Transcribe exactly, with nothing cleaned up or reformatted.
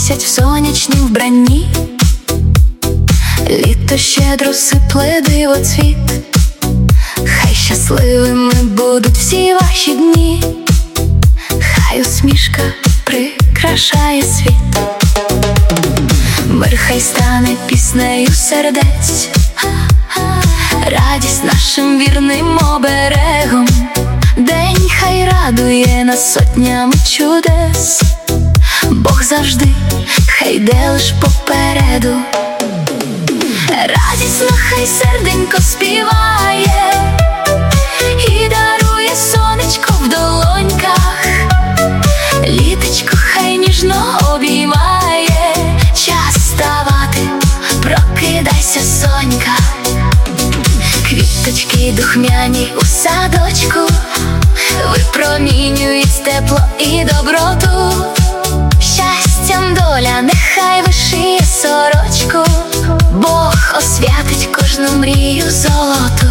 носять в сонячнім вбранні. Літо щедро сипле дивоцвіт. Хай щасливими будуть всі ваші дні. Хай усмішка прикрашає світ. Мир хай стане піснею сердець, радість нашим вірним оберегом. День хай радує нас сотнями чудес. Бог завжди хай йде лиш попереду. Радісно хай серденько співає і дарує сонечко в долоньках. Літечко хай ніжно обіймає. Час вставати, прокидайся, сонька. Квіточки духмяні у садочку випромінюють тепло і доброту. Щастям доля нехай вишиє сорочку. Бог освятить кожну мрію золоту.